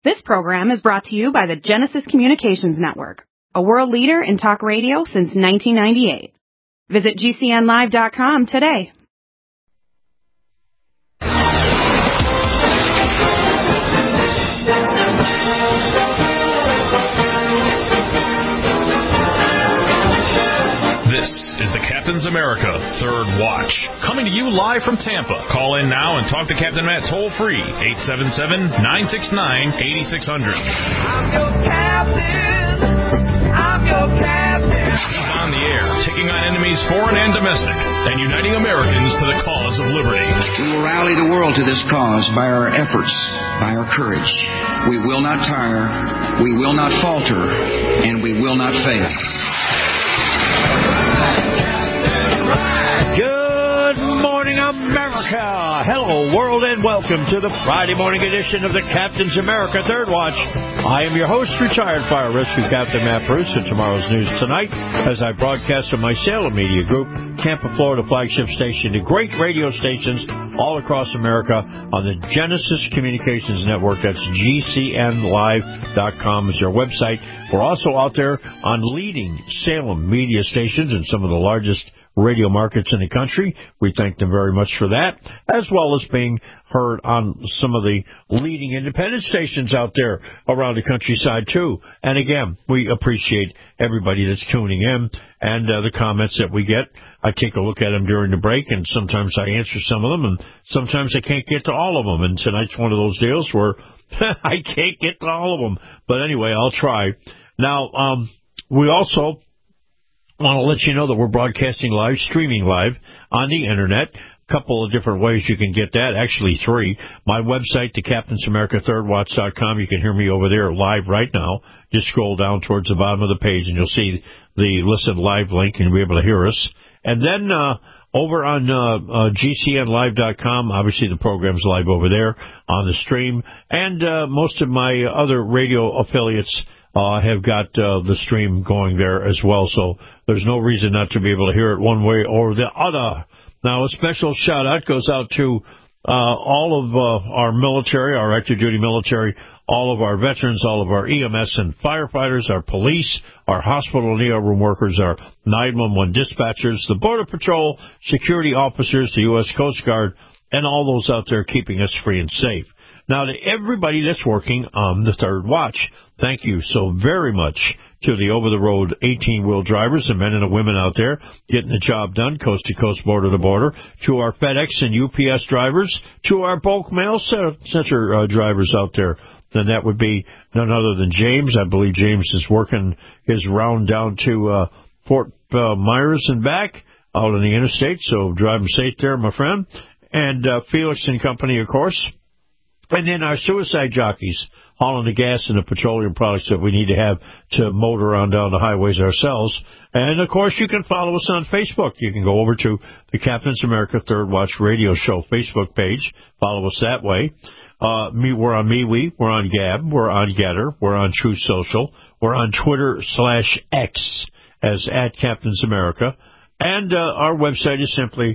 This program is brought to you by the Genesis Communications Network, a world leader in talk radio since 1998. Visit GCNlive.com today. This is the Captain's America Third Watch, coming to you live from Tampa. Call in now and talk to Captain Matt toll-free, 877-969-8600. I'm your captain. I'm your captain. He's on the air, taking on enemies foreign and domestic, and uniting Americans to the cause of liberty. We will rally the world to this cause by our efforts, by our courage. We will not tire, we will not falter, and we will not fail. Good morning, America. Hello, world, and welcome to the Friday morning edition of the Captain's America Third Watch. I am your host, retired fire rescue Captain Matt Bruce, and tomorrow's news tonight as I broadcast from my Salem Media Group, Tampa, Florida flagship station, to great radio stations all across America on the Genesis Communications Network. That's GCNlive.com is your website. We're also out there on leading Salem media stations in some of the largest radio markets in the country. We thank them very much for that, as well as being heard on some of the leading independent stations out there around the countryside, too. And again, we appreciate everybody that's tuning in and the comments that we get. I take a look at them during the break, and sometimes I answer some of them, and sometimes I can't get to all of them. And tonight's one of those deals where I can't get to all of them. But anyway, I'll try. Now, we also want to let you know that we're broadcasting live, streaming live on the Internet. A couple of different ways you can get that, actually three. My website, thecaptainsamericathirdwatch.com. You can hear me over there live right now. Just scroll down towards the bottom of the page, and you'll see the Listen Live link, and you'll be able to hear us. And then over on GCNlive.com, obviously the program's live over there on the stream. And most of my other radio affiliates have got the stream going there as well, so there's no reason not to be able to hear it one way or the other. Now, a special shout-out goes out to all of our military, our active-duty military, all of our veterans, all of our EMS and firefighters, our police, our hospital and ER room workers, our 911 dispatchers, the Border Patrol, security officers, the U.S. Coast Guard, and all those out there keeping us free and safe. Now, to everybody that's working on the Third Watch, thank you so very much to the over-the-road 18-wheel drivers, the men and the women out there getting the job done, coast to coast, border to border, to our FedEx and UPS drivers, to our bulk mail center drivers out there. Then that would be none other than James. I believe James is working his round down to Fort Myers and back out on the interstate, so drive him safe there, my friend. And Felix and company, of course. And then our suicide jockeys hauling the gas and the petroleum products that we need to have to motor on down the highways ourselves. And, of course, you can follow us on Facebook. You can go over to the Captain's America Third Watch Radio Show Facebook page. Follow us that way. We're on MeWe. We're on Gab. We're on Getter. We're on Truth Social. We're on Twitter/X as @CaptainsAmerica. And our website is simply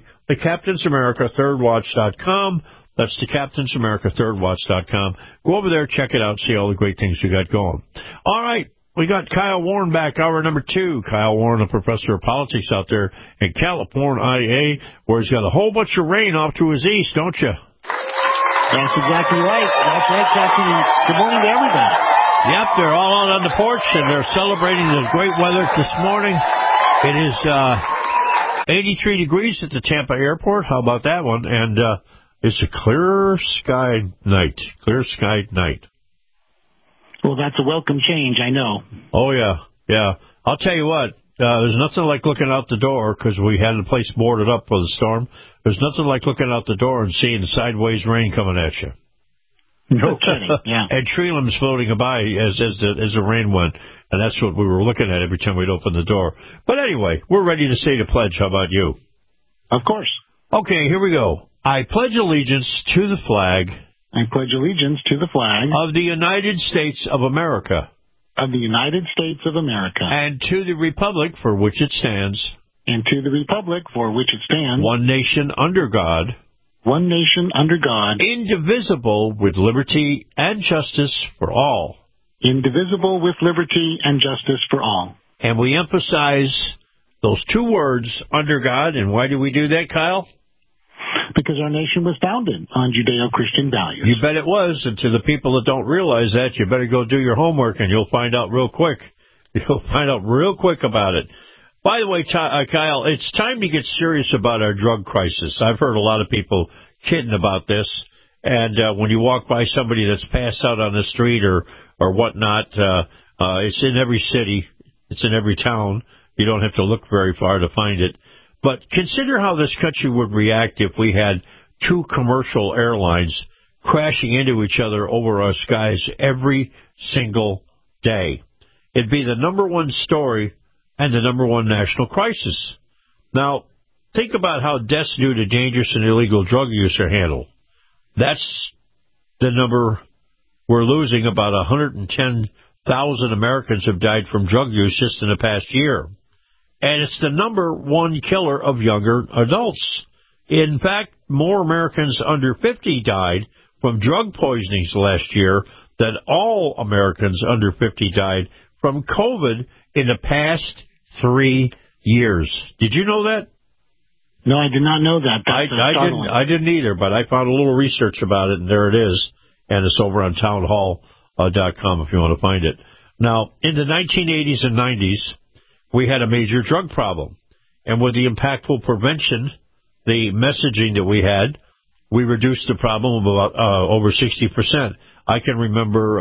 thecaptainsamericathirdwatch.com. That's thecaptainsamericathirdwatch.com. Go over there, check it out, see all the great things we got going. All right, we got Kyle Warren back, hour number 2. Kyle Warren, a professor of politics out there in California, where he's got a whole bunch of rain off to his east, don't you? That's exactly right. That's right, Captain. Good morning to everybody. Yep, they're all out on the porch, and they're celebrating the great weather this morning. It is 83 degrees at the Tampa airport. How about that one? And it's a clear sky night. Clear sky night. Well, that's a welcome change, I know. Oh, yeah. Yeah. I'll tell you what. There's nothing like looking out the door, because we had the place boarded up for the storm. There's nothing like looking out the door and seeing sideways rain coming at you. No kidding, yeah. And tree limbs floating by as the rain went. And that's what we were looking at every time we'd open the door. But anyway, we're ready to say the pledge. How about you? Of course. Okay, here we go. I pledge allegiance to the flag. I pledge allegiance to the flag. Of the United States of America. Of the United States of America. And to the republic for which it stands. And to the republic for which it stands. One nation under God. one nation under God, indivisible, with liberty and justice for all. indivisible, with liberty and justice for all. And we emphasize those two words, under God. And why do we do that, Kyle? Because our nation was founded on Judeo-Christian values. You bet it was. And to the people that don't realize that, you better go do your homework, and you'll find out real quick. You'll find out real quick about it. By the way, Kyle, it's time to get serious about our drug crisis. I've heard a lot of people kidding about this. And when you walk by somebody that's passed out on the street or whatnot, it's in every city. It's in every town. You don't have to look very far to find it. But consider how this country would react if we had two commercial airlines crashing into each other over our skies every single day. It'd be the number one story and the number one national crisis. Now, think about how deaths due to dangerous and illegal drug use are handled. That's the number we're losing. About 110,000 Americans have died from drug use just in the past year. And it's the number one killer of younger adults. In fact, more Americans under 50 died from drug poisonings last year than all Americans under 50 died from COVID in the past 3 years. Did you know that? No, I did not know that. I didn't either, but I found a little research about it, and there it is. And it's over on townhall.com if you want to find it. Now, in the 1980s and 90s, we had a major drug problem. And with the impactful prevention, the messaging that we had, we reduced the problem about over 60%. I can remember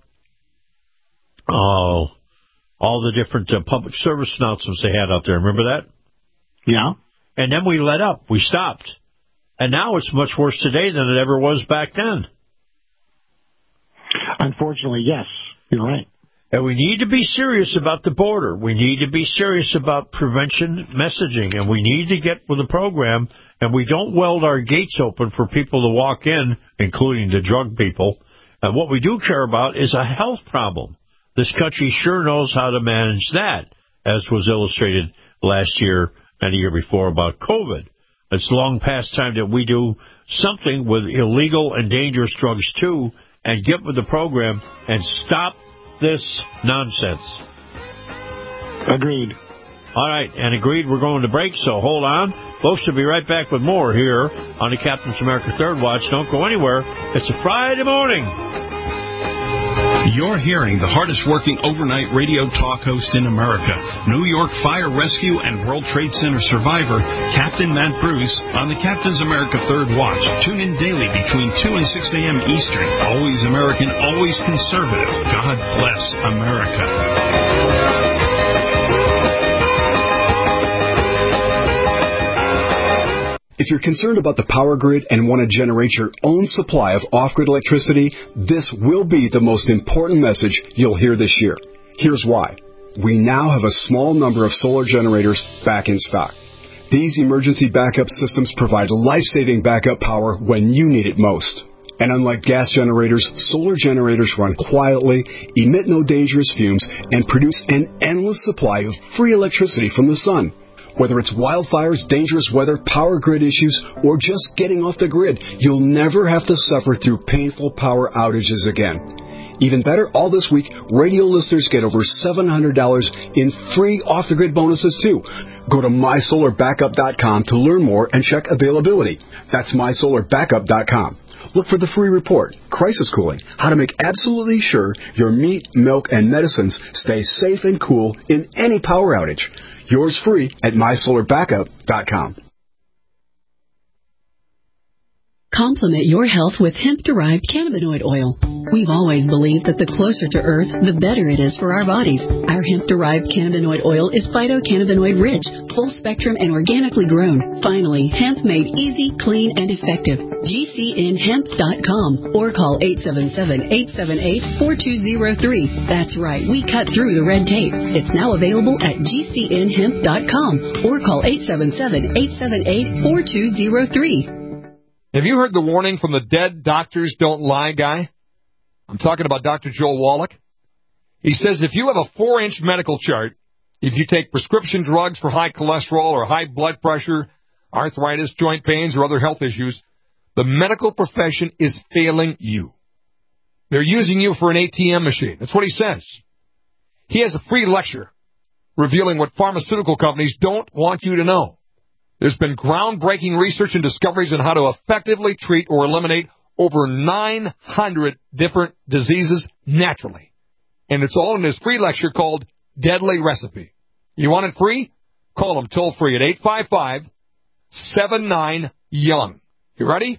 all the different public service announcements they had out there. Remember that? Yeah. And then we let up. We stopped. And now it's much worse today than it ever was back then. Unfortunately, yes. You're right. And we need to be serious about the border. We need to be serious about prevention messaging. And we need to get with the program. And we don't weld our gates open for people to walk in, including the drug people. And what we do care about is a health problem. This country sure knows how to manage that, as was illustrated last year and the year before about COVID. It's long past time that we do something with illegal and dangerous drugs, too, and get with the program and stop this nonsense. Agreed. All right, and agreed, we're going to break, so hold on. Folks, we'll be right back with more here on the Captain's America Third Watch. Don't go anywhere. It's a Friday morning. You're hearing the hardest-working overnight radio talk host in America, New York Fire Rescue and World Trade Center survivor, Captain Matt Bruce, on the Captain's America Third Watch. Tune in daily between 2 and 6 a.m. Eastern. Always American, always conservative. God bless America. If you're concerned about the power grid and want to generate your own supply of off-grid electricity, this will be the most important message you'll hear this year. Here's why. We now have a small number of solar generators back in stock. These emergency backup systems provide life-saving backup power when you need it most. And unlike gas generators, solar generators run quietly, emit no dangerous fumes, and produce an endless supply of free electricity from the sun. Whether it's wildfires, dangerous weather, power grid issues, or just getting off the grid, you'll never have to suffer through painful power outages again. Even better, all this week, radio listeners get over $700 in free off-the-grid bonuses, too. Go to mysolarbackup.com to learn more and check availability. That's mysolarbackup.com. Look for the free report, Crisis Cooling, how to make absolutely sure your meat, milk, and medicines stay safe and cool in any power outage. Yours free at mysolarbackup.com. Complement your health with hemp-derived cannabinoid oil. We've always believed that the closer to Earth, the better it is for our bodies. Our hemp-derived cannabinoid oil is phytocannabinoid-rich, full-spectrum, and organically grown. Finally, hemp made easy, clean, and effective. GCNhemp.com or call 877-878-4203. That's right, we cut through the red tape. It's now available at GCNhemp.com or call 877-878-4203. Have you heard the warning from the dead doctors don't lie guy? I'm talking about Dr. Joel Wallach. He says if you have a 4-inch medical chart, if you take prescription drugs for high cholesterol or high blood pressure, arthritis, joint pains, or other health issues, The medical profession is failing you. They're using you for an ATM machine. That's what he says. He has a free lecture revealing what pharmaceutical companies don't want you to know. There's been groundbreaking research and discoveries on how to effectively treat or eliminate over 900 different diseases naturally. And it's all in his free lecture called Deadly Recipe. You want it free? Call him toll-free at 855-79-YOUNG. You ready?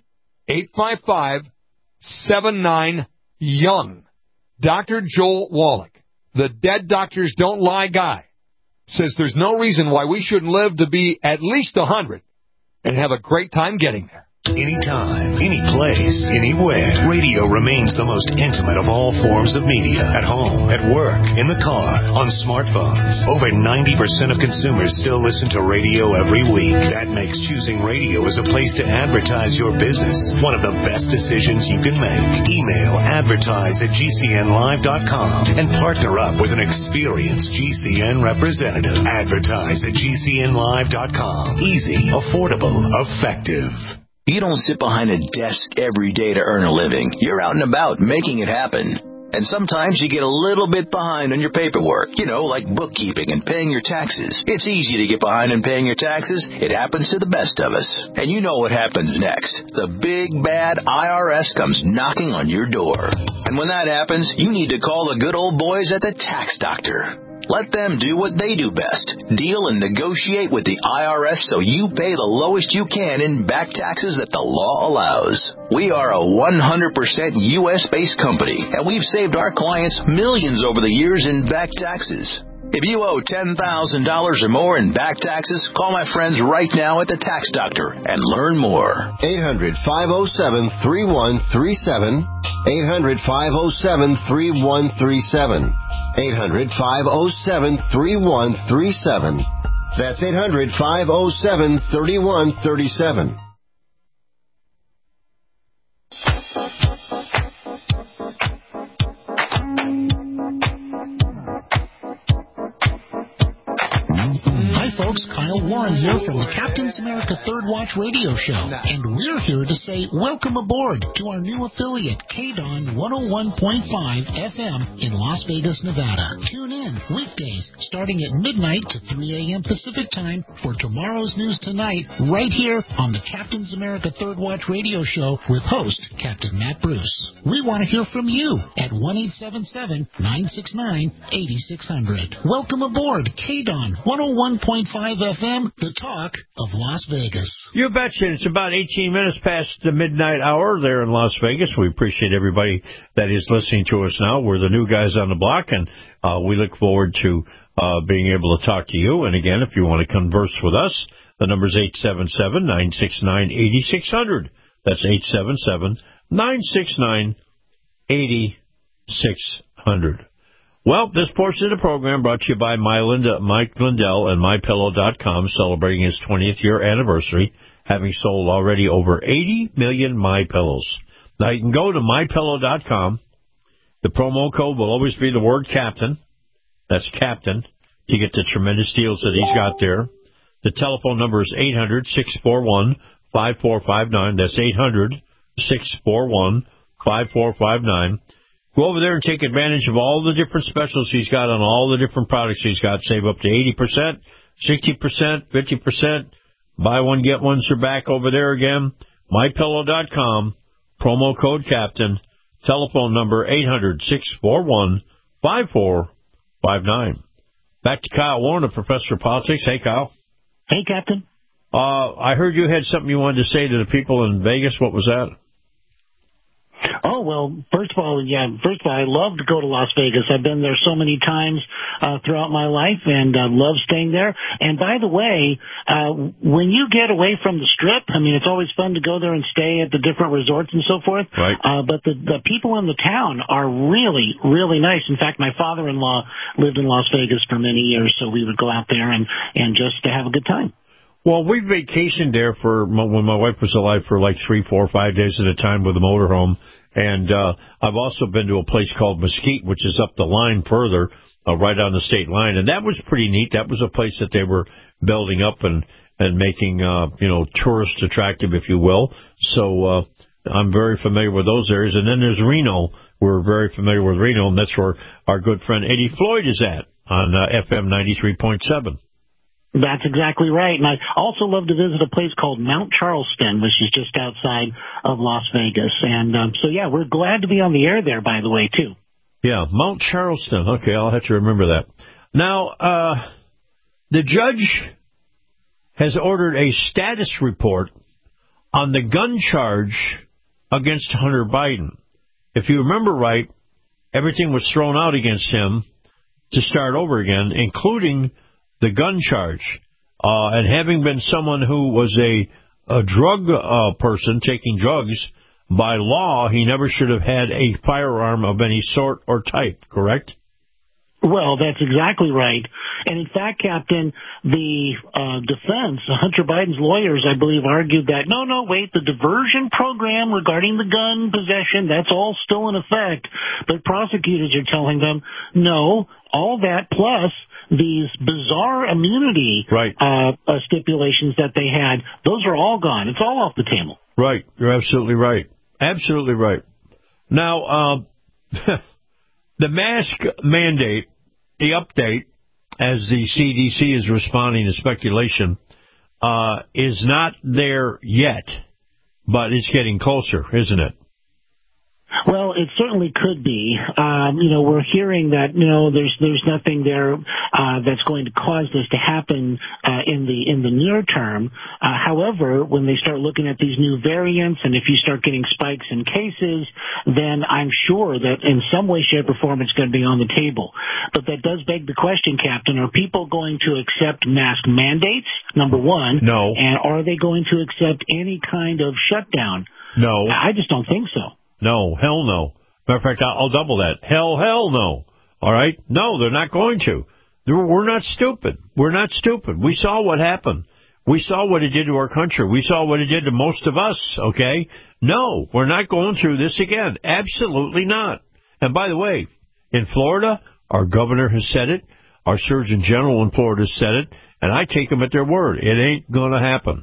855-79-YOUNG. Dr. Joel Wallach, the Dead Doctors Don't Lie guy, says there's no reason why we shouldn't live to be at least 100 and have a great time getting there. Anytime, any place, anywhere. Radio remains the most intimate of all forms of media. At home, at work, in the car, on smartphones. Over 90% of consumers still listen to radio every week. That makes choosing radio as a place to advertise your business one of the best decisions you can make. Email advertise@gcnlive.com and partner up with an experienced GCN representative. Advertise@gcnlive.com. Easy, affordable, effective. You don't sit behind a desk every day to earn a living. You're out and about making it happen. And sometimes you get a little bit behind on your paperwork, like bookkeeping and paying your taxes. It's easy to get behind in paying your taxes. It happens to the best of us. And you know what happens next. The big, bad IRS comes knocking on your door. And when that happens, you need to call the good old boys at the Tax Doctor. Let them do what they do best. Deal and negotiate with the IRS so you pay the lowest you can in back taxes that the law allows. We are a 100% U.S.-based company, and we've saved our clients millions over the years in back taxes. If you owe $10,000 or more in back taxes, call my friends right now at the Tax Doctor and learn more. 800-507-3137. 800-507-3137. 800-507-3137. That's 800-507-3137. Hi folks, Kyle Warren here from the Captain's America Third Watch radio show, and we're here to say welcome aboard to our new affiliate, KDON 101.5 FM in Las Vegas, Nevada. Tune in weekdays starting at midnight to 3 a.m. Pacific time for tomorrow's news tonight, right here on the Captain's America Third Watch radio show with host Captain Matt Bruce. We want to hear from you at 1-877-969-8600. Welcome aboard KDON 101.5 FM, the talk of Las Vegas. You betcha. It's about 18 minutes past the midnight hour there in Las Vegas. We appreciate everybody that is listening to us now. We're the new guys on the block, and we look forward to being able to talk to you. And again, if you want to converse with us, the number is 877-969-8600. That's 877-969-8600. Well, this portion of the program brought to you by Mike Lindell and MyPillow.com, celebrating his 20th year anniversary, having sold already over 80 million MyPillows. Now, you can go to MyPillow.com. The promo code will always be the word Captain. That's Captain, to get the tremendous deals that he's got there. The telephone number is 800-641-5459. That's 800-641-5459. Go over there and take advantage of all the different specials he's got on all the different products he's got. Save up to 80%, 60%, 50%. Buy one, get ones are back over there again. MyPillow.com, promo code Captain, telephone number 800-641-5459. Back to Kyle Warren, the Professor of Politics. Hey, Kyle. Hey, Captain. I heard you had something you wanted to say to the people in Vegas. What was that? Oh, well, first of all, I love to go to Las Vegas. I've been there so many times throughout my life and love staying there. And by the way, when you get away from the Strip, I mean, it's always fun to go there and stay at the different resorts and so forth. Right. But the people in the town are really, really nice. In fact, my father-in-law lived in Las Vegas for many years, so we would go out there and just to have a good time. Well, we vacationed there when my wife was alive for like 3, 4, 5 days at a time with a motorhome. And I've also been to a place called Mesquite, which is up the line further. right on the state line. And that was pretty neat. That was a place that they were building up and making, tourist attractive, if you will. So I'm very familiar with those areas. And then there's Reno. We're very familiar with Reno, and that's where our good friend Eddie Floyd is at on FM 93.7. That's exactly right. And I also love to visit a place called Mount Charleston, which is just outside of Las Vegas. And we're glad to be on the air there, by the way, too. Yeah, Mount Charleston. Okay, I'll have to remember that. Now, the judge has ordered a status report on the gun charge against Hunter Biden. If you remember right, everything was thrown out against him to start over again, including the gun charge. And having been someone who was a drug person taking drugs, by law, he never should have had a firearm of any sort or type, correct? Well, that's exactly right. And in fact, Captain, the defense, Hunter Biden's lawyers, I believe, argued that, wait, the diversion program regarding the gun possession, that's all still in effect. But prosecutors are telling them, no, all that plus these bizarre immunity stipulations that they had, those are all gone. It's all off the table. Right. You're absolutely right. Absolutely right. Now, the mask mandate, the update, as the CDC is responding to speculation, is not there yet, but it's getting closer, isn't it? Well, it certainly could be. We're hearing that, there's nothing there that's going to cause this to happen in the near term. However, when they start looking at these new variants, and if you start getting spikes in cases, then I'm sure that in some way, shape, or form it's going to be on the table. But that does beg the question, Captain, are people going to accept mask mandates, number one? No. And are they going to accept any kind of shutdown? No. I just don't think so. No, hell no. Matter of fact, I'll double that. Hell no. All right? No, they're not going to. We're not stupid. We're not stupid. We saw what happened. We saw what it did to our country. We saw what it did to most of us, okay? No, we're not going through this again. Absolutely not. And by the way, in Florida, our governor has said it. Our Surgeon General in Florida has said it. And I take them at their word. It ain't going to happen.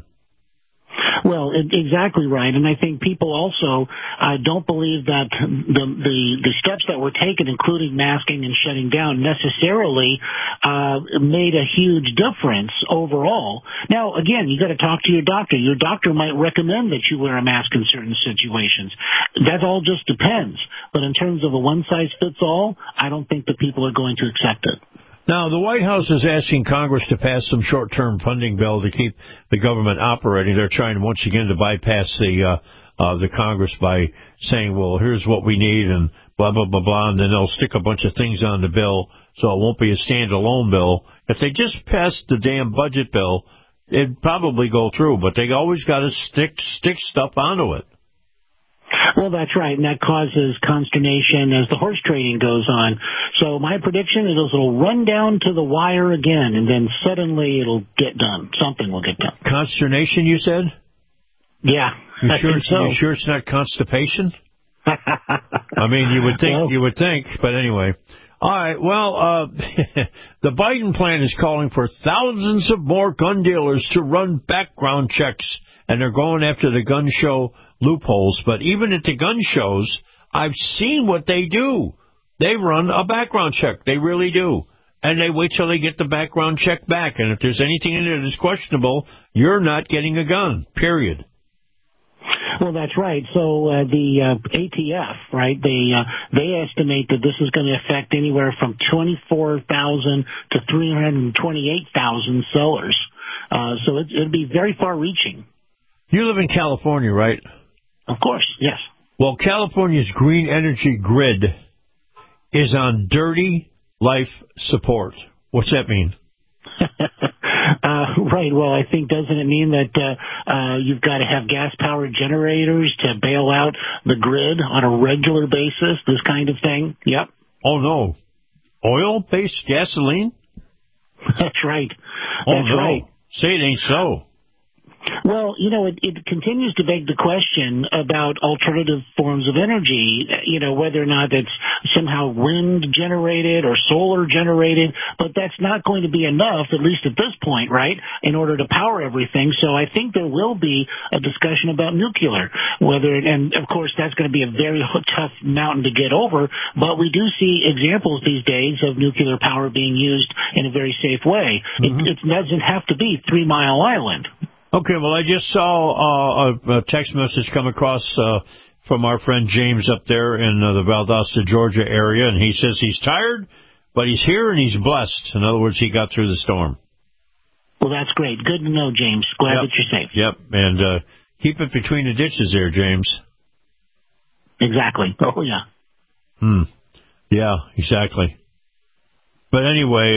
Well, exactly right, and I think people also don't believe that the steps that were taken, including masking and shutting down, necessarily made a huge difference overall. Now, again, you got to talk to your doctor. Your doctor might recommend that you wear a mask in certain situations. That all just depends. But in terms of a one-size-fits-all, I don't think that people are going to accept it. Now, the White House is asking Congress to pass some short-term funding bill to keep the government operating. They're trying once again to bypass the Congress by saying, well, here's what we need and blah, blah, blah, blah, and then they'll stick a bunch of things on the bill so it won't be a standalone bill. If they just passed the damn budget bill, it'd probably go through, but they always got to stick stuff onto it. Well, that's right, and that causes consternation as the horse trading goes on. So my prediction is it'll run down to the wire again, and then suddenly it'll get done. Something will get done. Consternation, you said? Yeah, I think so. You sure it's not constipation? I mean, you would think, but anyway. All right, well, the Biden plan is calling for thousands of more gun dealers to run background checks, and they're going after the gun show loopholes. But even at the gun shows, I've seen what they do. They run a background check. They really do. And they wait till they get the background check back. And if there's anything in it that's questionable, you're not getting a gun, period. Well, that's right. So the ATF, right, they estimate that this is going to affect anywhere from 24,000 to 328,000 sellers. So it'll be very far-reaching. You live in California, right? Of course, yes. Well, California's green energy grid is on dirty life support. What's that mean? Right. Well, I think, doesn't it mean that you've got to have gas-powered generators to bail out the grid on a regular basis, this kind of thing? Yep. Oh, no. Oil-based gasoline? That's right. Oh, That's no. right. Say it ain't so. Well, it continues to beg the question about alternative forms of energy, whether or not it's somehow wind generated or solar generated, but that's not going to be enough, at least at this point, right, in order to power everything. So I think there will be a discussion about nuclear, and of course that's going to be a very tough mountain to get over, but we do see examples these days of nuclear power being used in a very safe way. Mm-hmm. It doesn't have to be 3 Mile Island. Okay, well, I just saw a text message come across from our friend James up there in the Valdosta, Georgia area, and he says he's tired, but he's here and he's blessed. In other words, he got through the storm. Well, that's great. Good to know, James. Glad that you're safe. Yep, and keep it between the ditches there, James. Exactly. Oh, yeah. Yeah, exactly. But anyway,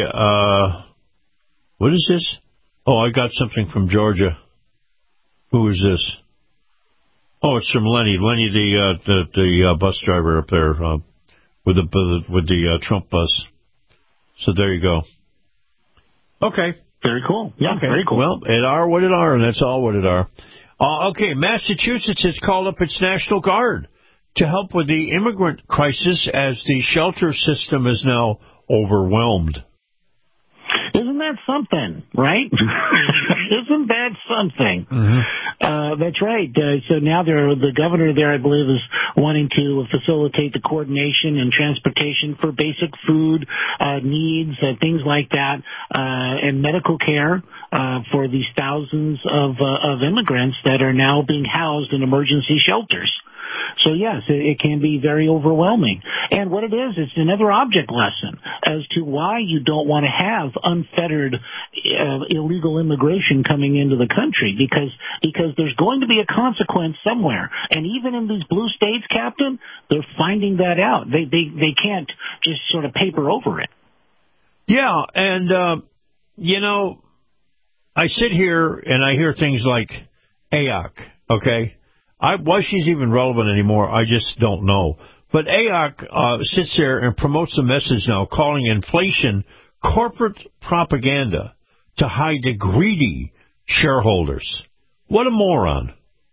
what is this? Oh, I got something from Georgia. Who is this? Oh, it's from Lenny. Lenny, the bus driver up there with the Trump bus. So there you go. Okay. Very cool. Yeah, okay. Very cool. Well, it are what it are, and that's all what it are. Okay, Massachusetts has called up its National Guard to help with the immigrant crisis as the shelter system is now overwhelmed. Isn't that something, right? Isn't that something? Mm-hmm. That's right. So now the governor there, I believe, is wanting to facilitate the coordination and transportation for basic food needs, things like that, and medical care for these thousands of immigrants that are now being housed in emergency shelters. So, yes, it can be very overwhelming. And what it is, it's another object lesson as to why you don't want to have unfettered illegal immigration coming into the country, because there's going to be a consequence somewhere. And even in these blue states, Captain, they're finding that out. They can't just sort of paper over it. Yeah, and, I sit here and I hear things like AOC, okay? Why she's even relevant anymore, I just don't know. But AOC sits there and promotes a message now calling inflation corporate propaganda to hide the greedy shareholders. What a moron.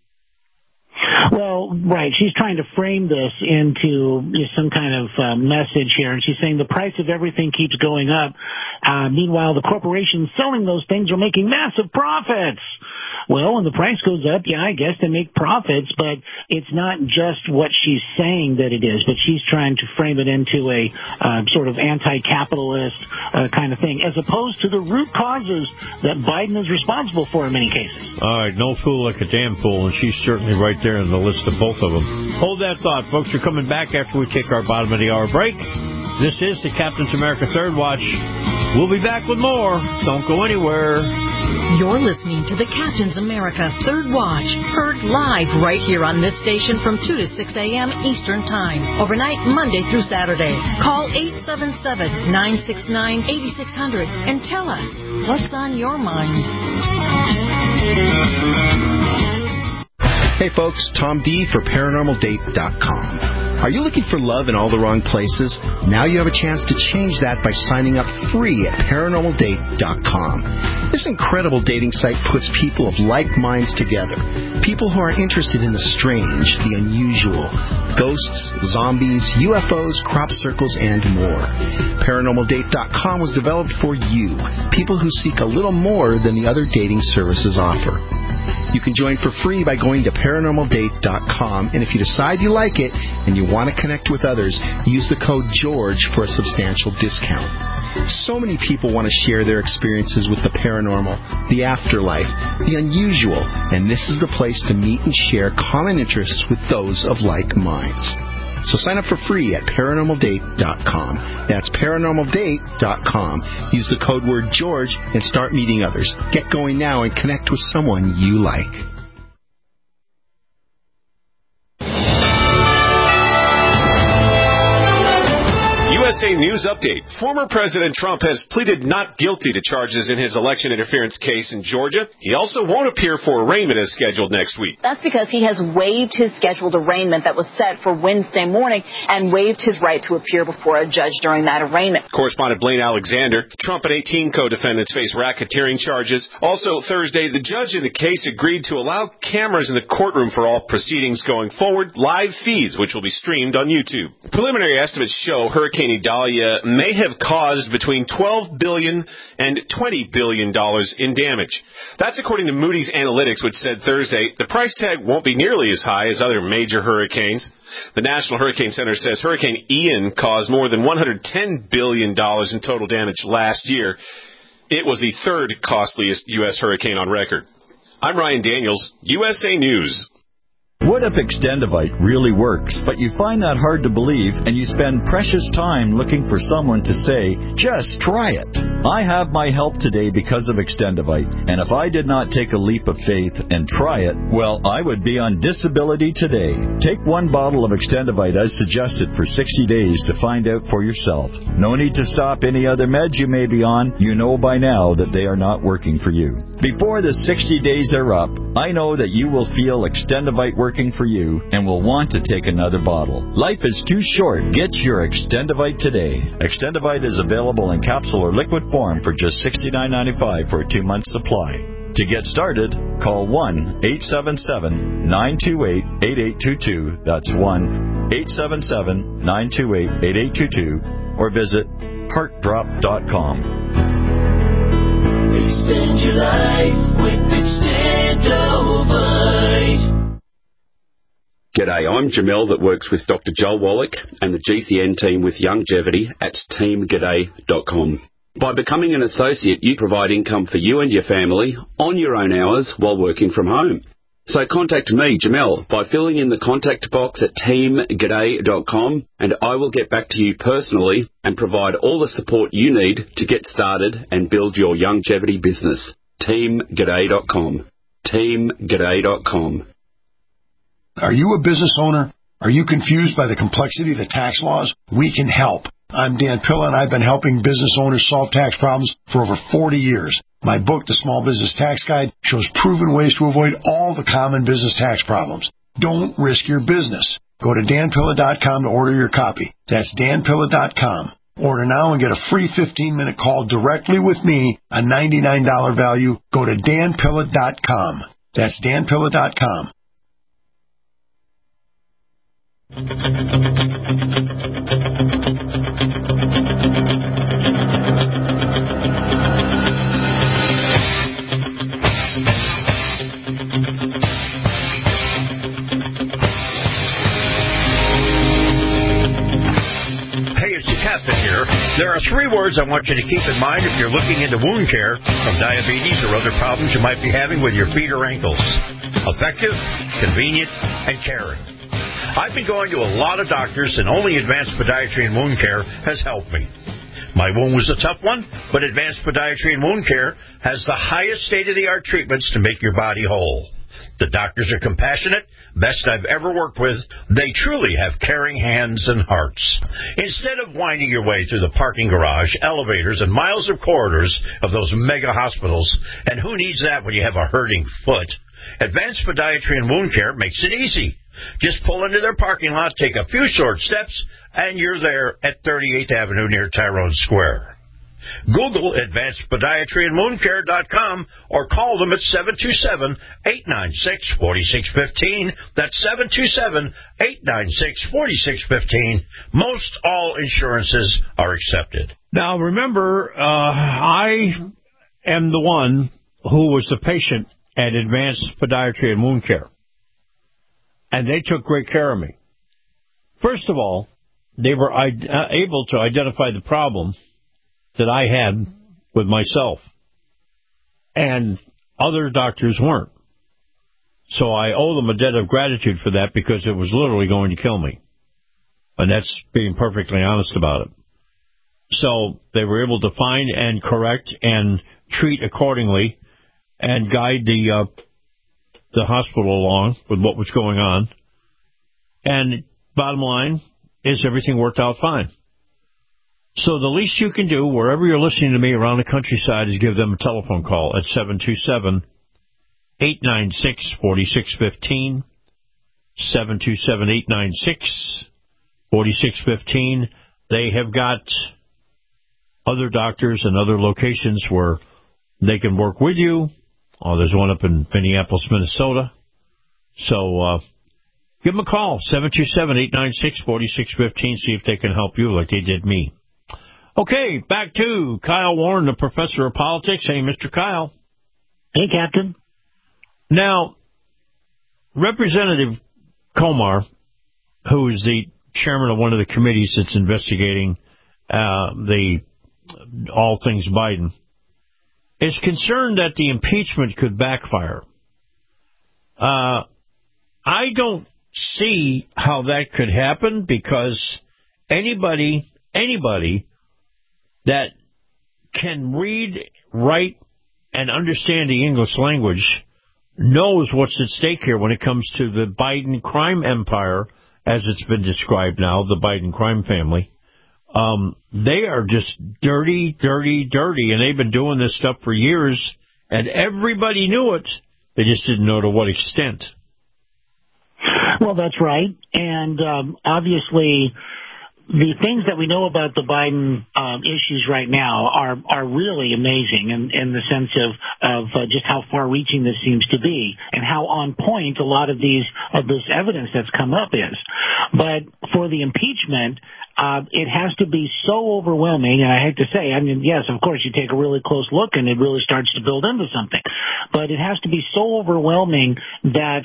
Well, right. She's trying to frame this into some kind of message here. And she's saying the price of everything keeps going up. Meanwhile, the corporations selling those things are making massive profits. Well, when the price goes up, yeah, I guess they make profits, but it's not just what she's saying that it is, but she's trying to frame it into a sort of anti-capitalist kind of thing, as opposed to the root causes that Biden is responsible for in many cases. All right, no fool like a damn fool, and she's certainly right there in the list of both of them. Hold that thought, folks. We're coming back after we take our bottom of the hour break. This is the Captain's America Third Watch. We'll be back with more. Don't go anywhere. You're listening to the Captain's America Third Watch, heard live right here on this station from 2 to 6 a.m. Eastern Time, overnight Monday through Saturday. Call 877-969-8600 and tell us what's on your mind. Hey folks, Tom D for ParanormalDate.com. Are you looking for love in all the wrong places? Now you have a chance to change that by signing up free at ParanormalDate.com. This incredible dating site puts people of like minds together. People who are interested in the strange, the unusual, ghosts, zombies, UFOs, crop circles, and more. ParanormalDate.com was developed for you, people who seek a little more than the other dating services offer. You can join for free by going to ParanormalDate.com, and if you decide you like it and you want to connect with others, use the code GEORGE for a substantial discount. So many people want to share their experiences with the paranormal, the afterlife, the unusual, and this is the place to meet and share common interests with those of like minds. So sign up for free at ParanormalDate.com. That's ParanormalDate.com. Use the code word George and start meeting others. Get going now and connect with someone you like. USA News Update. Former President Trump has pleaded not guilty to charges in his election interference case in Georgia. He also won't appear for arraignment as scheduled next week. That's because he has waived his scheduled arraignment that was set for Wednesday morning and waived his right to appear before a judge during that arraignment. Correspondent Blaine Alexander. Trump and 18 co-defendants face racketeering charges. Also Thursday, the judge in the case agreed to allow cameras in the courtroom for all proceedings going forward, live feeds which will be streamed on YouTube. Preliminary estimates show Hurricane Idalia may have caused between $12 billion and $20 billion in damage. That's according to Moody's Analytics, which said Thursday the price tag won't be nearly as high as other major hurricanes. The National Hurricane Center says Hurricane Ian caused more than $110 billion in total damage last year. It was the third costliest U.S. hurricane on record. I'm Ryan Daniels, USA News. What if Extendivite really works, but you find that hard to believe and you spend precious time looking for someone to say, just try it? I have my help today because of Extendivite, and if I did not take a leap of faith and try it, well, I would be on disability today. Take one bottle of Extendivite as suggested for 60 days to find out for yourself. No need to stop any other meds you may be on. You know by now that they are not working for you. Before the 60 days are up, I know that you will feel Extendivite working for you and will want to take another bottle. Life is too short. Get your Extendivite today. Extendivite is available in capsule or liquid form for just $69.95 for a 2-month supply. To get started, call 1-877-928-8822. That's 1-877-928-8822 or visit heartdrop.com. Extend your life with Extendivite. G'day, I'm Jamel that works with Dr. Joel Wallach and the GCN team with Longevity at teamg'day.com. By becoming an associate, you provide income for you and your family on your own hours while working from home. So contact me, Jamel, by filling in the contact box at teamg'day.com and I will get back to you personally and provide all the support you need to get started and build your longevity business. teamg'day.com. teamg'day.com. Are you a business owner? Are you confused by the complexity of the tax laws? We can help. I'm Dan Pilla, and I've been helping business owners solve tax problems for over 40 years. My book, The Small Business Tax Guide, shows proven ways to avoid all the common business tax problems. Don't risk your business. Go to danpilla.com to order your copy. That's danpilla.com. Order now and get a free 15-minute call directly with me, a $99 value. Go to danpilla.com. That's danpilla.com. There are 3 words I want you to keep in mind if you're looking into wound care from diabetes or other problems you might be having with your feet or ankles. Effective, convenient, and caring. I've been going to a lot of doctors, and only Advanced Podiatry and Wound Care has helped me. My wound was a tough one, but Advanced Podiatry and Wound Care has the highest state-of-the-art treatments to make your body whole. The doctors are compassionate, best I've ever worked with. They truly have caring hands and hearts. Instead of winding your way through the parking garage, elevators, and miles of corridors of those mega hospitals, and who needs that when you have a hurting foot, Advanced Podiatry and Wound Care makes it easy. Just pull into their parking lot, take a few short steps, and you're there at 38th Avenue near Tyrone Square. Google Advanced Podiatry and WoundCare.com or call them at 727-896-4615. That's 727-896-4615. Most all insurances are accepted. Now, remember, I am the one who was the patient at Advanced Podiatry and Wound Care. And they took great care of me. First of all, they were able to identify the problem that I had with myself. And other doctors weren't. So I owe them a debt of gratitude for that because it was literally going to kill me. And that's being perfectly honest about it. So they were able to find and correct and treat accordingly and guide the hospital along with what was going on. And bottom line is everything worked out fine. So the least you can do, wherever you're listening to me around the countryside, is give them a telephone call at 727-896-4615, 727-896-4615. They have got other doctors and other locations where they can work with you. Oh, there's one up in Minneapolis, Minnesota. So give them a call, 727-896-4615, see if they can help you like they did me. Okay, back to Kyle Warren, the professor of politics. Hey, Mr. Kyle. Hey, Captain. Now, Representative Komar, who is the chairman of one of the committees that's investigating all things Biden, is concerned that the impeachment could backfire. I don't see how that could happen, because anybody that can read, write, and understand the English language knows what's at stake here when it comes to the Biden crime empire, as it's been described now, the Biden crime family. They are just dirty, and they've been doing this stuff for years, and everybody knew it. They just didn't know to what extent. Well, that's right. And obviously, the things that we know about the Biden issues right now are really amazing in the sense of just how far-reaching this seems to be and how on point a lot of this evidence that's come up is. But for the impeachment, it has to be so overwhelming, and I hate to say, I mean, yes, of course, you take a really close look and it really starts to build into something. But it has to be so overwhelming that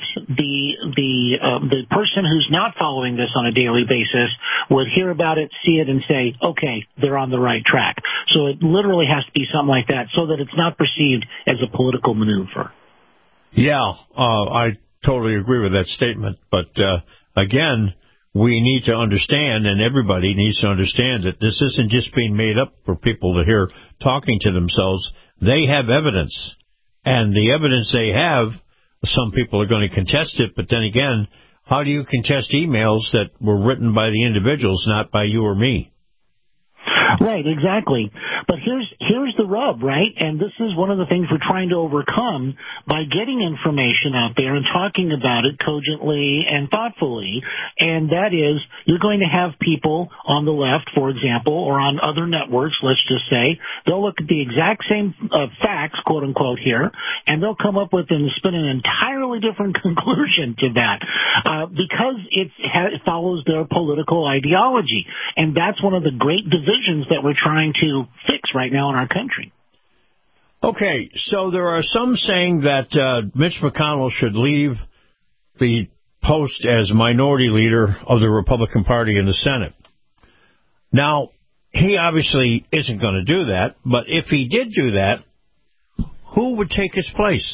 the person who's not following this on a daily basis would hear about it, see it, and say, okay, they're on the right track. So it literally has to be something like that so that it's not perceived as a political maneuver. Yeah, I totally agree with that statement. But, again, we need to understand, and everybody needs to understand, that this isn't just being made up for people to hear talking to themselves. They have evidence. And the evidence they have, some people are going to contest it, but then again, how do you contest emails that were written by the individuals, not by you or me? Right, exactly. But here's the rub, right? And this is one of the things we're trying to overcome by getting information out there and talking about it cogently and thoughtfully. And that is, you're going to have people on the left, for example, or on other networks, let's just say, they'll look at the exact same facts, quote unquote, here, and they'll come up with and spin an entirely different conclusion to that because it follows their political ideology. And that's one of the great divisions that we're trying to fix right now in our country. Okay, so there are some saying that Mitch McConnell should leave the post as minority leader of the Republican Party in the Senate. Now, he obviously isn't going to do that, but if he did do that, who would take his place?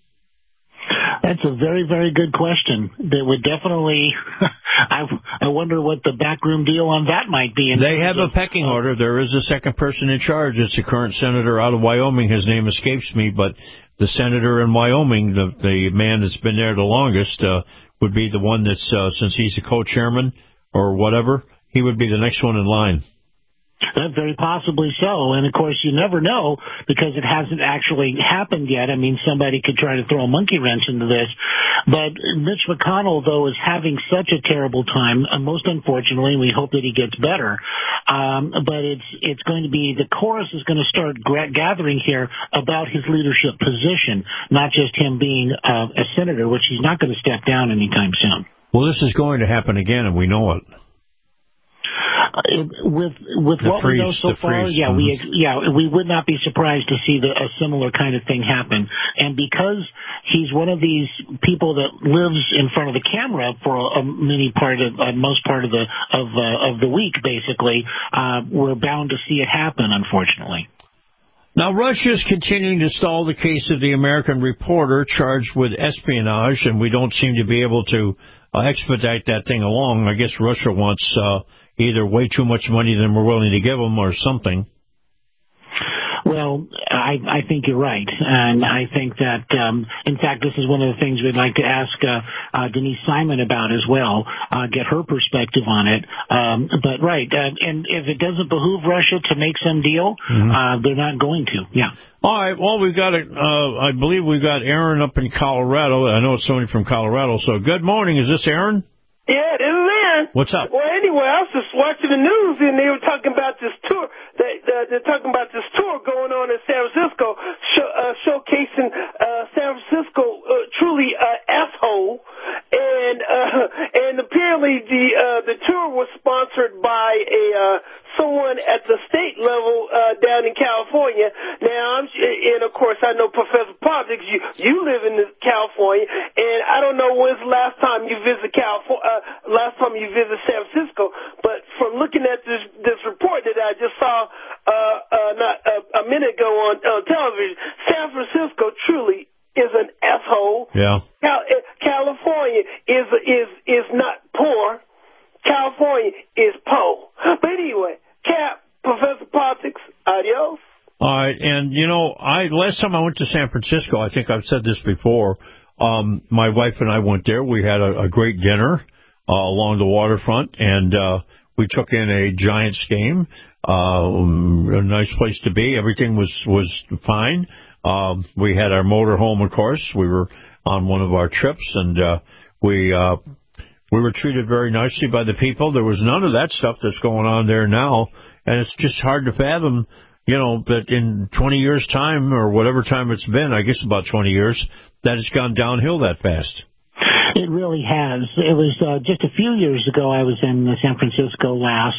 That's a very, very good question. That would definitely, I wonder what the backroom deal on that might be. They have a pecking order. There is a second person in charge. It's the current senator out of Wyoming. His name escapes me, but the senator in Wyoming, the man that's been there the longest, would be the one that's, since he's the co-chairman or whatever, he would be the next one in line. Very possibly so. And, of course, you never know because it hasn't actually happened yet. I mean, somebody could try to throw a monkey wrench into this. But Mitch McConnell, though, is having such a terrible time, most unfortunately, and we hope that he gets better. But it's going to be, the chorus is going to start gathering here about his leadership position, not just him being a senator, which he's not going to step down anytime soon. Well, this is going to happen again, and we know it. With what we know so far, we would not be surprised to see a similar kind of thing happen. And because he's one of these people that lives in front of the camera for most part of the week, basically, we're bound to see it happen, unfortunately. Now, Russia's continuing to stall the case of the American reporter charged with espionage, and we don't seem to be able to expedite that thing along. I guess Russia wants either way too much money than we're willing to give them or something. Well, I think you're right, and I think that, in fact, this is one of the things we'd like to ask Denise Simon about as well, get her perspective on it. But right, and if it doesn't behoove Russia to make some deal, they're not going to. Yeah. All right. Well, we've got I believe we've got Aaron up in Colorado. I know it's somebody from Colorado. So good morning. Is this Aaron? Yeah, this is Aaron. What's up? Well, anyway, I was just watching the news, and they were talking about this tour. They're talking about this tour going on in San Francisco, showcasing San Francisco truly asshole. And apparently the tour was sponsored by someone at the state level down in California. Now, and of course, I know Professor Politics. You live in California, and I don't know when's the last time you visit San Francisco. But from looking at this report that I just saw not a minute ago on television, San Francisco truly is an asshole. Yeah. California is not poor. California is poor. But anyway, Professor Politics, adios. All right, and last time I went to San Francisco, I think I've said this before. My wife and I went there. We had a great dinner along the waterfront, and we took in a Giants game. A nice place to be. Everything was fine. We had our motor home, of course. We were on one of our trips, and we were treated very nicely by the people. There was none of that stuff that's going on there now, and it's just hard to fathom, that in 20 years' time, or whatever time it's been, I guess about 20 years, that it's gone downhill that fast. It really has. It was just a few years ago I was in San Francisco last,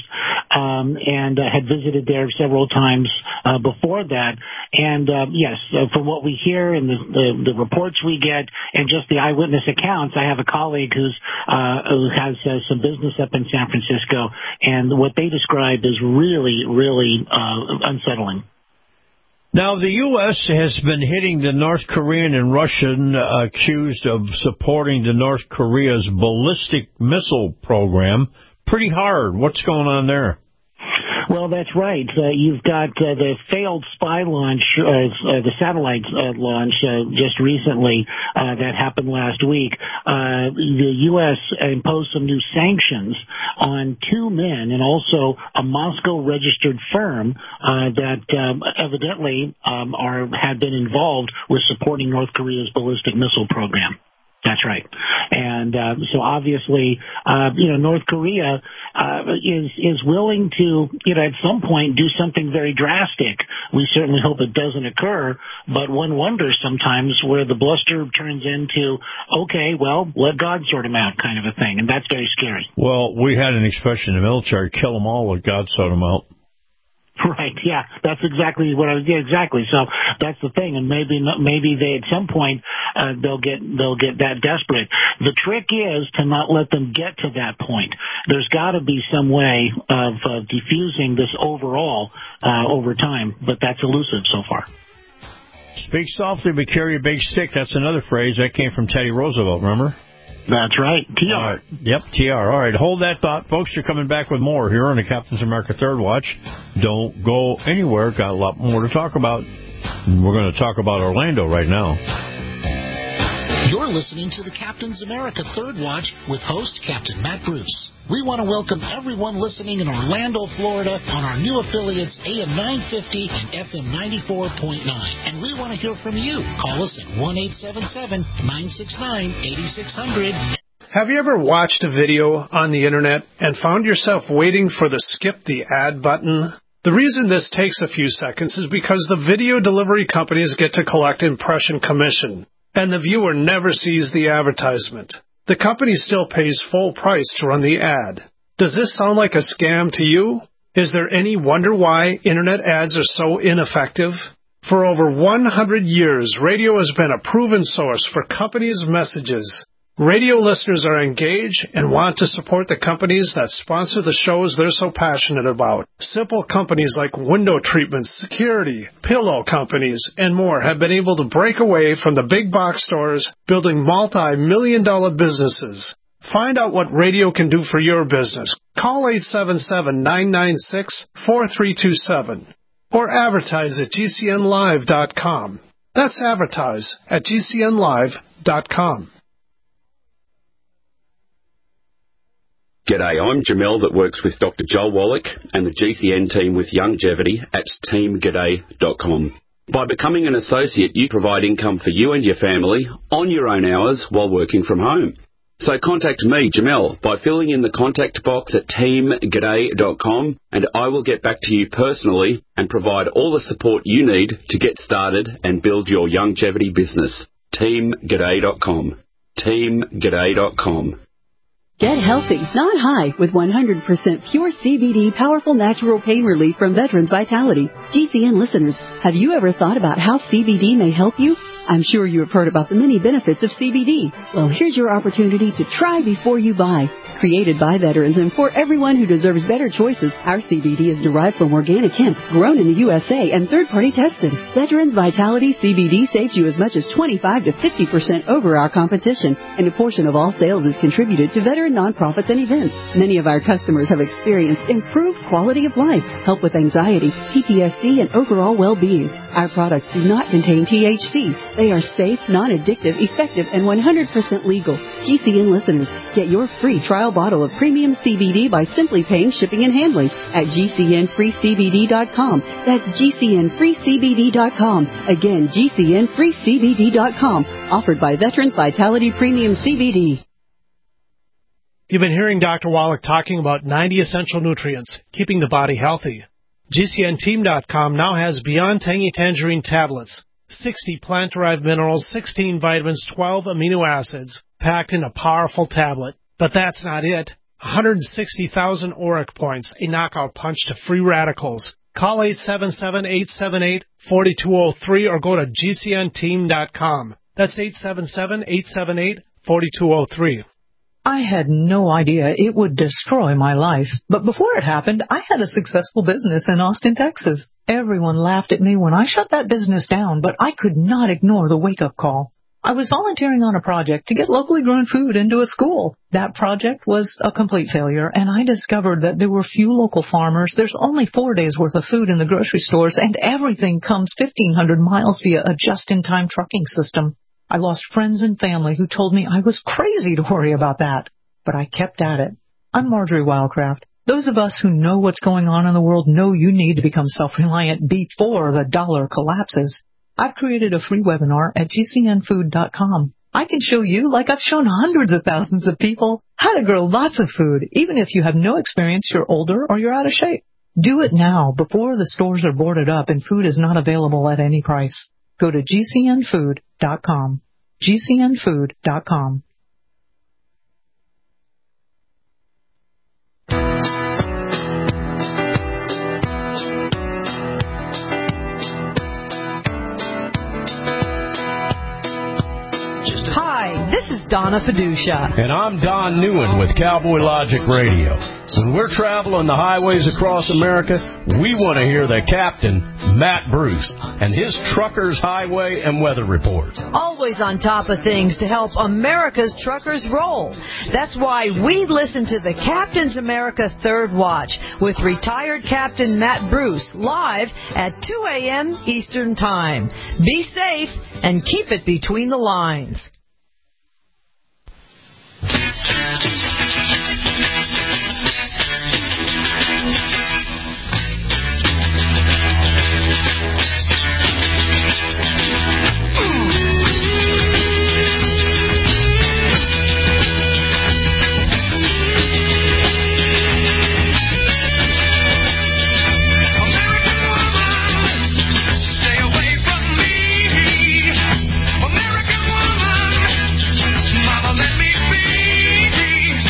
and had visited there several times before that. And yes, from what we hear and the reports we get and just the eyewitness accounts, I have a colleague who has some business up in San Francisco, and what they describe is really, really unsettling. Now, the U.S. has been hitting the North Korean and Russian accused of supporting the North Korea's ballistic missile program pretty hard. What's going on there? Well, that's right. You've got the failed spy launch, the satellite launch just recently that happened last week. The U.S. imposed some new sanctions on two men and also a Moscow-registered firm that evidently had been involved with supporting North Korea's ballistic missile program. That's right. And so obviously, North Korea is willing to, at some point do something very drastic. We certainly hope it doesn't occur, but one wonders sometimes where the bluster turns into, okay, well, let God sort him out kind of a thing, and that's very scary. Well, we had an expression in the military, kill them all, let God sort them out. Right, yeah, that's exactly what I was. Yeah, exactly. So that's the thing, and maybe they at some point they'll get that desperate. The trick is to not let them get to that point. There's got to be some way of diffusing this overall over time, but that's elusive so far. Speak softly, but carry a big stick. That's another phrase that came from Teddy Roosevelt. Remember? That's right. TR. All right. Yep, TR. All right, hold that thought. Folks, you're coming back with more here on the Captain's America Third Watch. Don't go anywhere. Got a lot more to talk about. We're going to talk about Orlando right now. You're listening to the Captain's America Third Watch with host Captain Matt Bruce. We want to welcome everyone listening in Orlando, Florida on our new affiliates AM 950 and FM 94.9. And we want to hear from you. Call us at 1-877-969-8600. Have you ever watched a video on the internet and found yourself waiting for the skip the ad button? The reason this takes a few seconds is because the video delivery companies get to collect impression commission, and the viewer never sees the advertisement. The company still pays full price to run the ad. Does this sound like a scam to you? Is there any wonder why internet ads are so ineffective? For over 100 years, radio has been a proven source for companies' messages. Radio listeners are engaged and want to support the companies that sponsor the shows they're so passionate about. Simple companies like window treatments, security, pillow companies, and more have been able to break away from the big box stores, building multi-million-dollar businesses. Find out what radio can do for your business. Call 877-996-4327. or advertise at GCNlive.com. That's advertise at GCNlive.com. G'day, I'm Jamel that works with Dr. Joel Wallach and the GCN team with Longevity at teamg'day.com. By becoming an associate, you provide income for you and your family on your own hours while working from home. So contact me, Jamel, by filling in the contact box at teamg'day.com, and I will get back to you personally and provide all the support you need to get started and build your longevity business. teamg'day.com. teamg'day.com. Get healthy, not high, with 100% pure CBD powerful natural pain relief from Veterans Vitality. GCN listeners, have you ever thought about how CBD may help you? I'm sure you have heard about the many benefits of CBD. Well, here's your opportunity to try before you buy. Created by veterans and for everyone who deserves better choices, our CBD is derived from organic hemp, grown in the USA and third-party tested. Veterans Vitality CBD saves you as much as 25 to 50% over our competition, and a portion of all sales is contributed to veteran nonprofits and events. Many of our customers have experienced improved quality of life, help with anxiety, PTSD, and overall well-being. Our products do not contain THC. They are safe, non-addictive, effective, and 100% legal. GCN listeners, get your free trial bottle of premium CBD by simply paying shipping and handling at GCNFreeCBD.com. That's GCNFreeCBD.com. Again, GCNFreeCBD.com. Offered by Veterans Vitality Premium CBD. You've been hearing Dr. Wallach talking about 90 essential nutrients, keeping the body healthy. GCNteam.com now has Beyond Tangy Tangerine tablets, 60 plant-derived minerals, 16 vitamins, 12 amino acids, packed in a powerful tablet. But that's not it. 160,000 auric points, a knockout punch to free radicals. Call 877-878-4203 or go to GCNteam.com. That's 877-878-4203. I had no idea it would destroy my life. But before it happened, I had a successful business in Austin, Texas. Everyone laughed at me when I shut that business down, but I could not ignore the wake-up call. I was volunteering on a project to get locally grown food into a school. That project was a complete failure, and I discovered that there were few local farmers. There's only 4 days' worth of food in the grocery stores, and everything comes 1,500 miles via a just-in-time trucking system. I lost friends and family who told me I was crazy to worry about that, but I kept at it. I'm Marjorie Wildcraft. Those of us who know what's going on in the world know you need to become self-reliant before the dollar collapses. I've created a free webinar at GCNfood.com. I can show you, like I've shown hundreds of thousands of people, how to grow lots of food, even if you have no experience, you're older, or you're out of shape. Do it now before the stores are boarded up and food is not available at any price. Go to GCNfood.com. GCNfood.com. Hi, this is Donna Fiducia. And I'm Don Newen with Cowboy Logic Radio. When we're traveling the highways across America, we want to hear the captain, Matt Bruce, and his Truckers Highway and Weather Report. Always on top of things to help America's truckers roll. That's why we listen to the Captain's America Third Watch with retired Captain Matt Bruce live at 2 a.m. Eastern Time. Be safe and keep it between the lines. American woman, mama, let me be.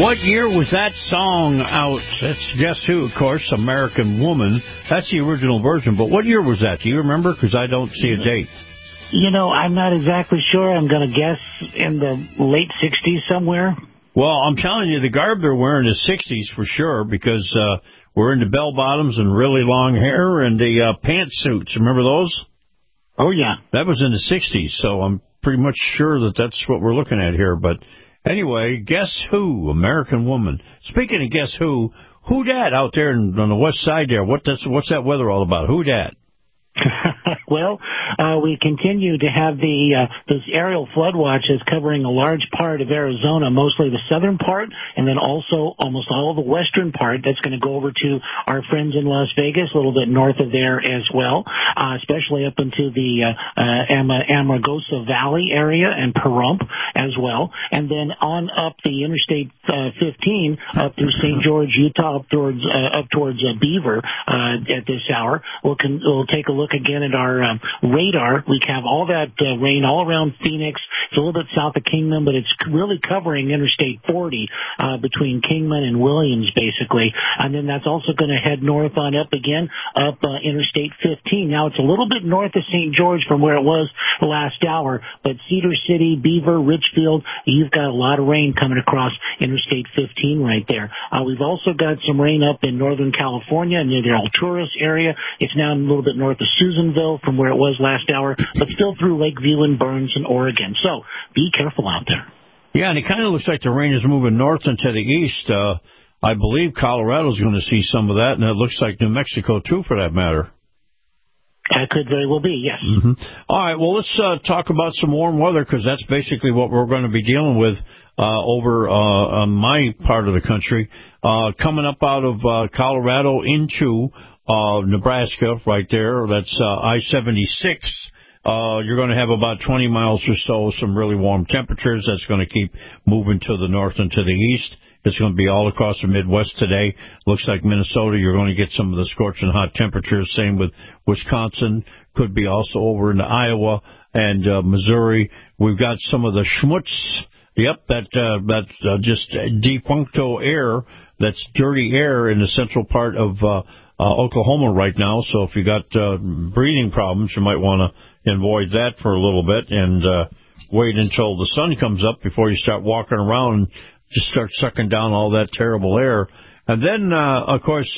What year was that song out? That's Guess Who, of course, American Woman. That's the original version. But what year was that? Do you remember? Because I don't see a date. You know, I'm not exactly sure. I'm going to guess in the late 60s somewhere. Well, I'm telling you, the garb they're wearing is 60s for sure, because we're into bell-bottoms and really long hair and the pantsuits. Remember those? Oh, yeah. That was in the 60s, so I'm pretty much sure that that's what we're looking at here. But anyway, Guess Who, American Woman. Speaking of Guess Who dat out there on the west side there? What's that weather all about? Who dat? Well, we continue to have those aerial flood watches covering a large part of Arizona, mostly the southern part, and then also almost all of the western part. That's going to go over to our friends in Las Vegas, a little bit north of there as well, especially up into the Amargosa Valley area and Pahrump as well. And then on up the Interstate 15 up through St. George, Utah, up towards Beaver at this hour. We'll take a look again at our radar. We have all that rain all around Phoenix. It's a little bit south of Kingman, but it's really covering Interstate 40 between Kingman and Williams, basically. And then that's also going to head north on up again, up Interstate 15. Now, it's a little bit north of St. George from where it was the last hour, but Cedar City, Beaver, Richfield, you've got a lot of rain coming across Interstate 15 right there. We've also got some rain up in Northern California near the Alturas area. It's now a little bit north of Susanville from where it was last hour, but still through Lakeview and Burns and Oregon. So be careful out there. Yeah, and it kind of looks like the rain is moving north and to the east. I believe Colorado's going to see some of that, and it looks like New Mexico, too, for that matter. That could very well be, yes. Mm-hmm. All right, well, let's talk about some warm weather, because that's basically what we're going to be dealing with over on my part of the country. Coming up out of Colorado into Nebraska right there, that's I-76. You're going to have about 20 miles or so, some really warm temperatures. That's going to keep moving to the north and to the east. It's going to be all across the Midwest today. Looks like Minnesota, you're going to get some of the scorching hot temperatures. Same with Wisconsin. Could be also over into Iowa and Missouri. We've got some of the schmutz. Yep, that just defuncto air. That's dirty air in the central part of Oklahoma right now. So if you got breathing problems, you might want to avoid that for a little bit and wait until the sun comes up before you start walking around and just start sucking down all that terrible air. And then, of course,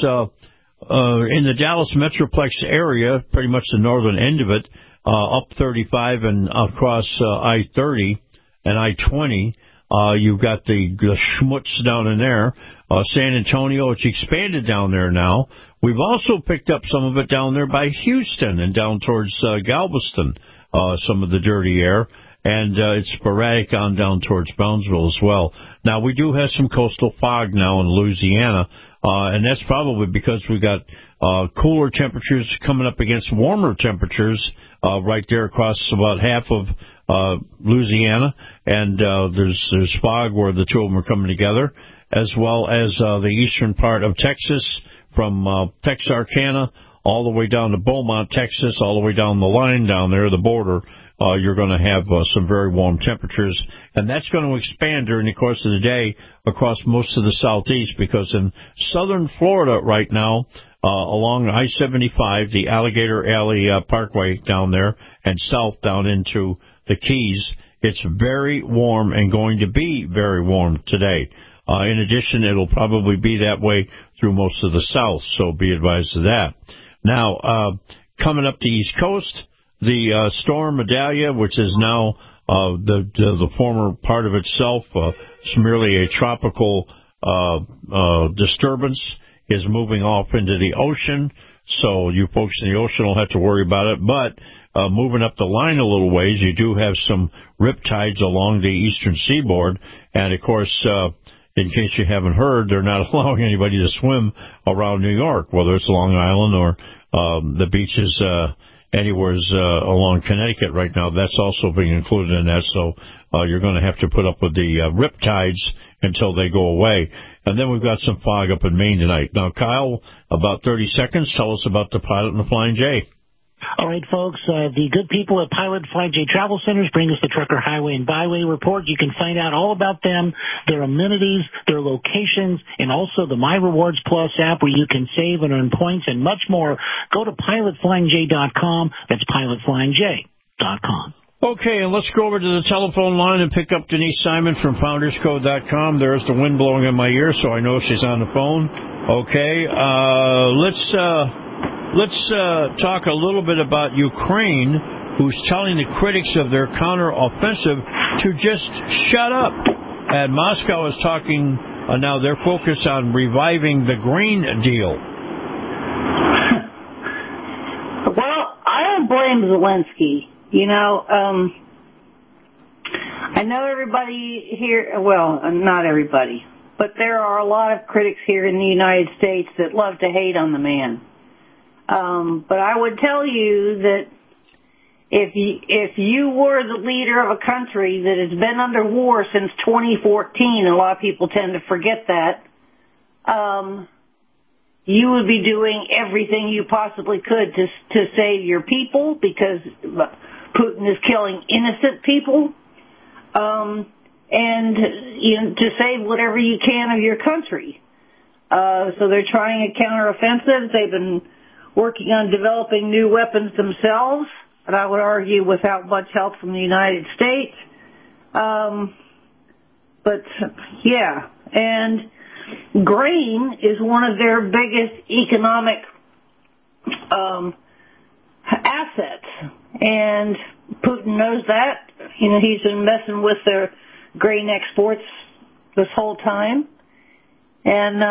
in the Dallas Metroplex area, pretty much the northern end of it, up 35 and across I-30 and I-20, you've got the schmutz down in there. San Antonio, it's expanded down there now. We've also picked up some of it down there by Houston and down towards Galveston, some of the dirty air. And it's sporadic on down towards Brownsville as well. Now, we do have some coastal fog now in Louisiana, and that's probably because we got cooler temperatures coming up against warmer temperatures right there across about half of Louisiana, and there's fog where the two of them are coming together, as well as the eastern part of Texas from Texarkana all the way down to Beaumont, Texas, all the way down the line down there, the border. You're going to have some very warm temperatures, and that's going to expand during the course of the day across most of the southeast, because in southern Florida right now, along I-75, the Alligator Alley Parkway down there, and south down into the Keys, it's very warm and going to be very warm today. In addition, it'll probably be that way through most of the south, so be advised of that. Now, coming up the East Coast, the storm Idalia, which is now the former part of itself, it's merely a tropical disturbance, is moving off into the ocean. So you folks in the ocean don't have to worry about it. But moving up the line a little ways, you do have some riptides along the eastern seaboard. And, of course, in case you haven't heard, they're not allowing anybody to swim around New York, whether it's Long Island or the beaches anywhere along Connecticut right now. That's also being included in that. So you're going to have to put up with the riptides until they go away. And then we've got some fog up in Maine tonight. Now, Kyle, about 30 seconds, tell us about the Pilot and the Flying J. All right, folks, the good people at Pilot Flying J Travel Centers bring us the Trucker Highway and Byway Report. You can find out all about them, their amenities, their locations, and also the My Rewards Plus app where you can save and earn points and much more. Go to pilotflyingj.com. That's pilotflyingj.com. Okay, and let's go over to the telephone line and pick up Denise Simon from FoundersCode.com. There's the wind blowing in my ear, so I know she's on the phone. Okay, Let's talk a little bit about Ukraine, who's telling the critics of their counteroffensive to just shut up. And Moscow is talking, now they're focused on reviving the grain deal. Well, I don't blame Zelensky. You know, I know everybody here, well, not everybody, but there are a lot of critics here in the United States that love to hate on the man. But I would tell you that if you were the leader of a country that has been under war since 2014, a lot of people tend to forget that, you would be doing everything you possibly could to save your people, because Putin is killing innocent people, and to save whatever you can of your country. So they're trying a counteroffensive. They've been working on developing new weapons themselves, and I would argue without much help from the United States. But, yeah, and grain is one of their biggest economic assets, and Putin knows that. You know, he's been messing with their grain exports this whole time, and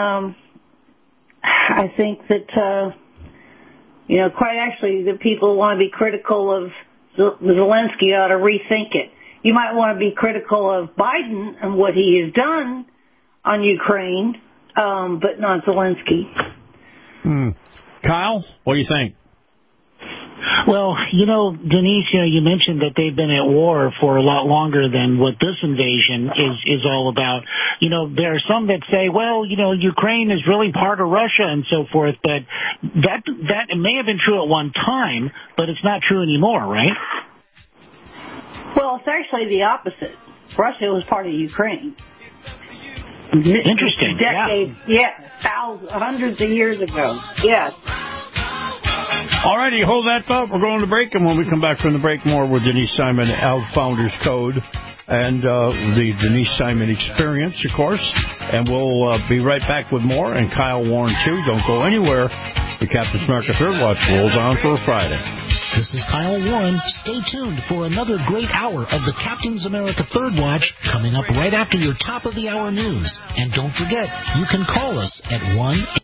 I think that quite actually, the people who want to be critical of Zelensky ought to rethink it. You might want to be critical of Biden and what he has done on Ukraine, but not Zelensky. Kyle, what do you think? Well, Denise, you mentioned that they've been at war for a lot longer than what this invasion is all about. There are some that say, well, Ukraine is really part of Russia and so forth, but that may have been true at one time, but it's not true anymore, right? Well, it's actually the opposite. Russia was part of Ukraine. Interesting. Decades, thousands, hundreds of years ago. Yes. All righty, hold that thought. We're going to break, and when we come back from the break, more with Denise Simon of Founders Code and the Denise Simon Experience, of course. And we'll be right back with more, and Kyle Warren, too. Don't go anywhere. The Captain's America Third Watch rolls on for a Friday. This is Kyle Warren. Stay tuned for another great hour of the Captain's America Third Watch coming up right after your top-of-the-hour news. And don't forget, you can call us at 1-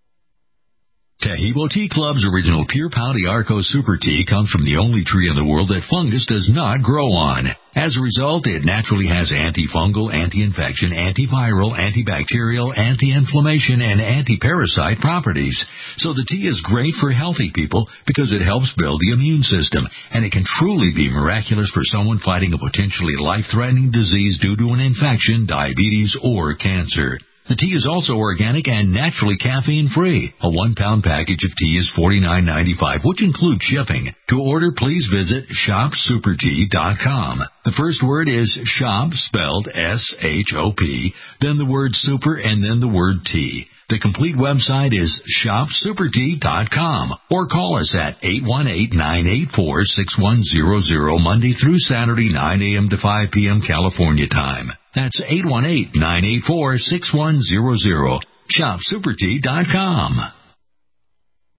Taheebo Tea Club's original Pure Pouty Arco Super Tea comes from the only tree in the world that fungus does not grow on. As a result, it naturally has antifungal, anti-infection, antiviral, antibacterial, anti-inflammation, and anti-parasite properties. So the tea is great for healthy people because it helps build the immune system, and it can truly be miraculous for someone fighting a potentially life-threatening disease due to an infection, diabetes, or cancer. The tea is also organic and naturally caffeine-free. A 1-pound package of tea is $49.95, which includes shipping. To order, please visit shopsupertea.com. The first word is shop, spelled S-H-O-P, then the word super, and then the word tea. The complete website is shopsupertea.com, or call us at 818-984-6100 Monday through Saturday, 9 a.m. to 5 p.m. California time. That's 818-984-6100. Shopsupertea.com.